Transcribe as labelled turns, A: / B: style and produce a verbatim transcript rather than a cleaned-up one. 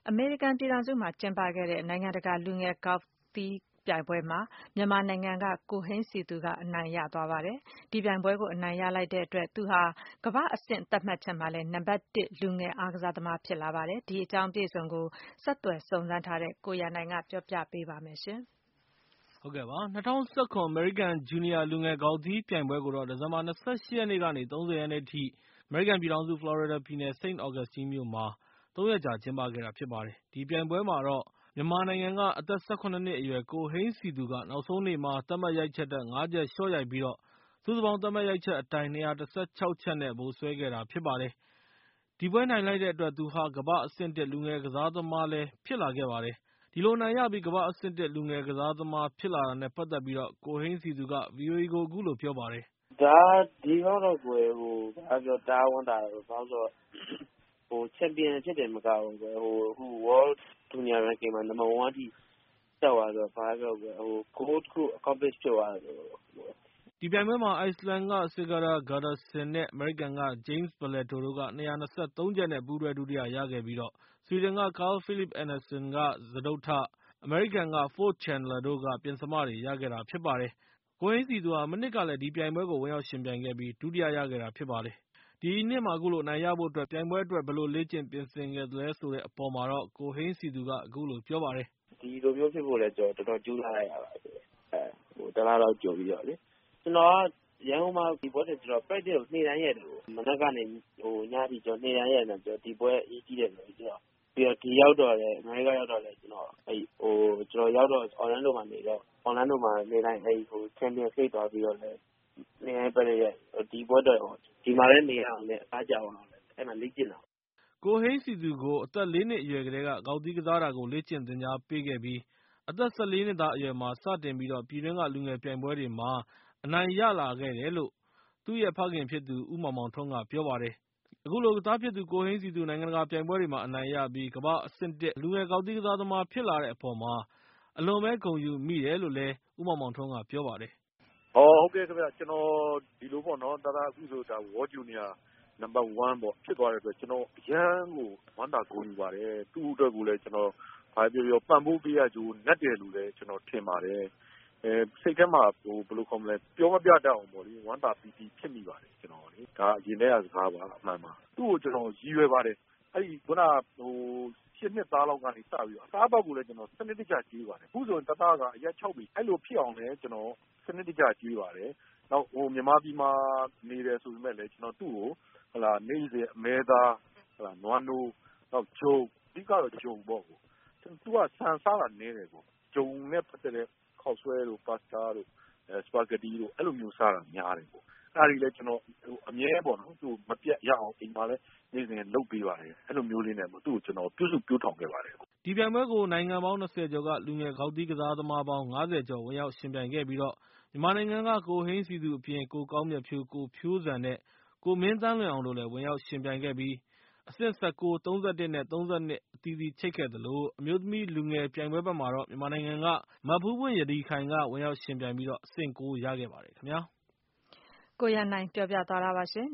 A: အမေရိကန်ပြည်ထောင်စုမှာကျင်းပခဲ့တဲ့နိုင်ငံတကာလူငယ်ဂေါက်သီးပြိုင်ပွဲမှာမြန်မာနိုင်ငံကကိုဟိန်းစည်သူကအနိုင်ရသွားပါတယ်။ ဒီပြိုင်ပွဲကိုအနိုင်ရလိုက်တဲ့အတွက်သူဟာကမ္ဘာ့အဆင့်သတ်မှတ်ချက်မှာလည်းနံပါတ်တစ်လူငယ်အားကစားသမားဖြစ်လာပါတယ်။ ဒီအကြောင်းအပြည့်အစုံကိုဆက်သွယ်စုံစမ်းထားတဲ့ကိုရန်နိုင်ကပြောပြပေးပါမယ်။
B: ဟုတ်ကဲ့ပါ၂၀၁၇ အမေရိကန်ဂျူနီယာလူငယ်ဂေါက်သီးပြိုင်ပွဲကိုတော့ဒီဇင်ဘာလ ၂၈ ရက်နေ့ကနေ ၃၀ ရက်နေ့အထိ အမေရိကန်ပြည်ထောင်စု ဖလော်ရီဒါပြည်နယ် စိန့်အော်ဂတ်စတင်းမြို့မှာ သုံးရက်ကြာကျင်းပခဲ့တာဖြစ်ပါတယ်။ ဒီပြိုင်ပွဲမှာတော့မြန်မာနိုင်ငံကအသက် ၁၇ နှစ်အရွယ်ကိုဟိန်းစည်သူကနောက်ဆုံးနေ့မှာ သတ်မှတ်ရိုက်ချက်ထက် ငါးချက်လျှော့ရိုက်ပြီးတော့ စုစုပေါင်းသတ်မှတ်ရိုက်ချက်အတိုင်း ၂၁၆ ချက်နဲ့ ဗိုလ်စွဲခဲ့တာဖြစ်ပါတယ်။ ဒီပွဲနိုင်လိုက်တဲ့အတွက် သူဟာ ကမ္ဘာ့အဆင့် တစ် လူငယ်ကစားသမားလည်းဖြစ်လာခဲ့ပါတယ်။ ဒီလိုအနိုင်ရပြီး ကမ္ဘာ့အဆင့် တစ် လူငယ်ကစားသမားဖြစ်လာတာနဲ့ ပတ်သက်ပြီး ကိုဟိန်းစည်သူက ဗီအိုအေကို အခုလိုပြောပါတယ်။
C: “ဒါဒီကတော့ကိုယ်ဟိုဘာပြောတအားဝမ်းသာတယ်ဘာလို့ဆိုတော့ဟိုချန်ပီယံဖြစ်တယ်မကဘူးကွယ်ဟိုအခု World Junior Ranking မှာ number one အထိတက်သွားဆိုတော့ဘာပြောကွယ်ဟို goal တစ်ခု accomplish ဖြစ်သွားတယ်လို့။”
B: ဒီပြိုင်ပွဲမှာ အိုက်စ်လန်က Sigurður Guttormsson နဲ့ အမေရိကန်က James Beletto တို့က ၂၂၃ ချက်နဲ့ ပူးတွဲဒုတိယရခဲ့ပြီး ဆွီဒင်က Carl Philip Andersson က စတုတ္ထ၊ အမေရိကန်က Ford Chandler တို့က ပဉ္စမတွေရခဲ့တာဖြစ်ပါတယ်။ ကိုဟိန်းစည်သူဟာ မနှစ်ကလည်း ဒီပြိုင်ပွဲကို ဝင်ရောက်ယှဉ်ပြိုင်ခဲ့ပြီး ဒုတိယရခဲ့တာဖြစ်ပါတယ်။ ဒီနှစ်မှာ အခုလိုအနိုင်ရဖို့အတွက် ပြိုင်ပွဲအတွက် ဘယ်လိုလေ့ကျင့်ပြင်ဆင်ခဲ့သလဲဆိုတဲ့အပေါ်မှာတော့ ကိုဟိန်းစည်သူက အခုလိုပြောပါတယ်။
C: “ဒီလိုမျိုးဖြစ်ဖို့လည်းကျွန်တော်တော်တော်ကြိုးစားလိုက်ရပါတယ်အဲဟိုတလားလောက်ကြိုပြီးတော့လေကျွန်တော်ကရန်ကုန်မှာဒီပွဲတွေကျွန်တော် practice ကိုနေ့တိုင်းရက်တယ်မနက်ကနေဟိုညအထိကျွန်တော်နေ့တိုင်းရက်နေကျွန်တော်ဒီပွဲအရေးကြီးတယ်ဆိုပြီးတော့ပြီးတော့ဒီရောက်တော့လည်းအမေရိကရောက်တော့လည်းကျွန်တော်အဲဟိုကျွန်တော်ရောက်တော့ Orlando မှာနေတော့ Orlando မှာနေ့တိုင်းအဲဟို Champion State သွားပြီးတော့လည်းနေ့တိုင်း practice ရက်ဒီပွဲတော့ဒီမှာလည်းနေရအောင်လည်းအားကြအောင်လည်းအဲ့မှာလေ့ကျင့်တာ။
B: ” ကိုဟိန်းစည်သူကို အသက် လေးနှစ်အရွယ်ကတည်းက ဂေါက်သီးကစားတာကို လေ့ကျင့်သင်ကြားပေးခဲ့ပြီး အသက် ၁၄ နှစ်သားအရွယ်မှာ စတင်ပြီး ပြည်တွင်းကလူငယ်ပြိုင်ပွဲတွေမှာ အနိုင်ရလာခဲ့တယ်လို့ သူ့ရဲ့ဖခင်ဖြစ်သူ ဦးမောင်မောင်ထွန်းကပြောပါတယ်။ အခုလိုသားဖြစ်သူကိုဟိန်းစည်သူ နိုင်ငံတကာပြိုင်ပွဲတွေမှာ အနိုင်ရပြီး ကမ္ဘာ့အဆင့် တစ် လူငယ်ဂေါက်သီးကစားသမားဖြစ်လာတဲ့အပေါ်မှာ အလွန်ပဲဂုဏ်ယူမိတယ်လို့ ဦးမောင်မောင်ထွန်းကပြောပါတယ်
D: ။ “အော်ဟုတ်ကဲ့ခင်ဗျကျွန်တော်ဒီလိုပေါ့နော်ဒါသာအခုဆိုဒါ World Junior နံပါတ် one ပေါ့ဖြစ်သွားတဲ့အတွက်ကျွန်တော်အရမ်းကိုဝမ်းသာဂုဏ်ယူပါတယ်။သူ့အတွက်ကိုလည်းကျွန်တော်ဘာပြောပြောပံ့ပိုးပေးရကျိုးနပ်တယ်လို့လည်းကျွန်တော်ထင်ပါတယ်။အဲစိတ်ထဲမှာဟိုဘယ်လိုခေါ်မလဲပြောမပြတတ်အောင်ပေါ့လေဝမ်းသာပီတိဖြစ်မိပါတယ်ကျွန်တော်လေဒါအရင်တည်းကစကားပါအမှန်ပါသူ့ကိုကျွန်တော်ရည်ရွယ်ပါတယ်အဲ့ဒီခုနဟိုရှစ်နှစ်သားလောက်ကနေစပြီးတော့အစားအသောက်ကိုလည်းကျွန်တော်စနစ်တကျကျွေးပါတယ်အခုဆိုရင်တသားကအရက်ခြောက်ပြီအဲ့လိုဖြစ်အောင်လည်းကျွန်တော်စနစ်တကျကျွေးပါတယ်နောက်ဟိုမြန်မာပြည်မှာနေတယ်ဆိုပေမဲ့လည်းကျွန်တော်သူ့ကိုဟလာနေ့စဉ်အမဲသားဟလာနွားနိုးနောက်ဂျုံအဓိကတော့ဂျုံပေါ့ကိုသူကဆန်စားတာနည်းတယ်ကိုဂျုံနဲ့ပတ်သက်တဲ့ခေါက်ဆွဲတို့ပါစတာတို့အဲစပါဂက်တီတို့အဲ့လိုမျိုးစားတာများတယ်ကိုအဲ့ဒီလေကျွန်တော်အမြဲပေါ့နော်သူ့မပြတ်ရအောင်အိမ်မှာလည်းနေ့စဉ်လုပ်ပေးပါတယ်အဲ့လိုမျိုးလေးနဲ့သူ့ကိုကျွန်တော်ပြုစုပြောင်းထောင်ခဲ့ပါတယ်။
B: ” ဒီပြိုင်ပွဲကို နိုင်ငံပေါင်း ၂၀ ကျော်က လူငယ်ဂေါက်သီးကစားသမားပေါင်း ၅၀ ကျော် ဝင်ရောက်ယှဉ်ပြိုင်ခဲ့ပြီး မြန်မာနိုင်ငံက ကိုဟိန်းစည်သူအပြင် ကိုကောင်းမြတ်ဖြိုး၊ ကိုဖြိုးဇံ နဲ့ ကိုမင်းသန်းလွင်အောင်တို့လည်း ဝင်ရောက်ယှဉ်ပြိုင်ခဲ့ပြီး အဆင့် ၁၉၊ ၃၁ နဲ့ ၃၂ အသီးသီးချိတ်ခဲ့သလို အမျိုးသမီးလူငယ်ပြိုင်ပွဲဘက်မှာတော့ မြန်မာနိုင်ငံက မဖူးပွင့်ရတီခိုင်က ဝင်ရောက်ယှဉ်ပြိုင်ပြီး အဆင့် ၉ ရခဲ့ပါတယ်ခင်ဗျာ။
A: ကိုရန်နိုင်ပြောပြသွားတာပါရှင်